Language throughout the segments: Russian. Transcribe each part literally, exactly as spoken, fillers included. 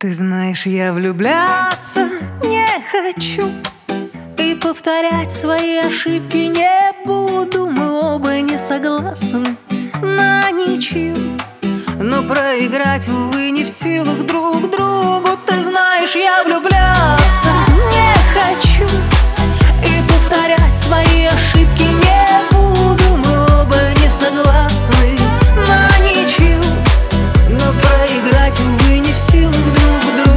Ты знаешь, я влюбляться не хочу и повторять свои ошибки не буду. Мы оба не согласны на ничью, но проиграть, увы, не в силах друг другу. Ты знаешь, я влюбляться не хочу и повторять свои ошибки не буду. Мы оба не согласны на ничью, но проиграть, увы, не в силах друг другу.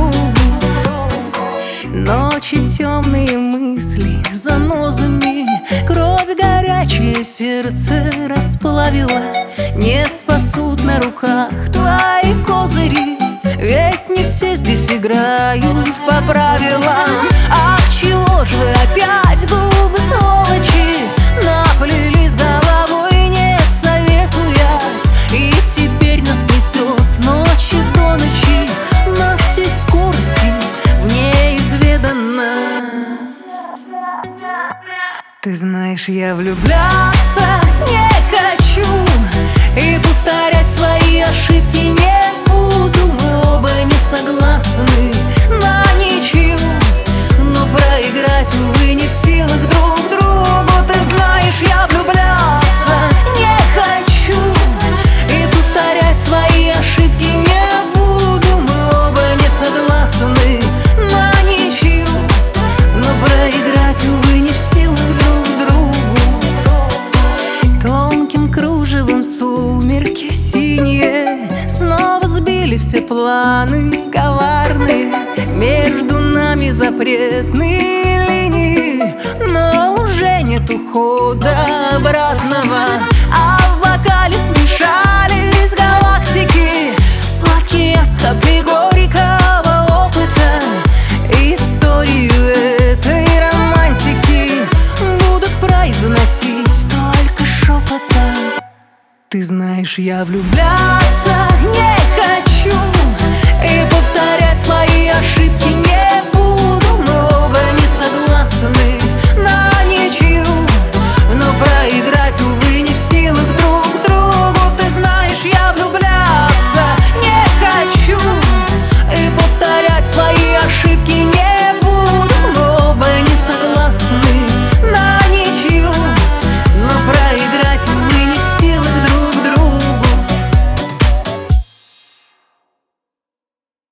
Ночи темные, мысли занозами, кровь горячее сердце расплавила. Не спасут на руках твои козыри, ведь не все здесь играют по правилам. Ах, чего ж вы опять, губы сволочи, наплелись головой, не советуясь, и теперь нас несет с ночи до ночи на всей скорости в неизведанность. Ты знаешь, я влюбляться не хочу и повторять свои ошибки не буду. Мы оба не согласны на ничью, но проиграть, увы, не в силах друг другу. Ты знаешь, я влюбляться не хочу и повторять свои ошибки не буду. Мы оба не согласны на ничью, но проиграть, увы, не в силах друг другу. Тонким кружевом сумерки синие снова сбили все планы коварные. Между нами запретные линии, но уже нет ухода обратного. А в бокале смешались галактики, сладкие скопли горького опыта. Историю этой романтики будут произносить только шепотом. Ты знаешь, я влюбляться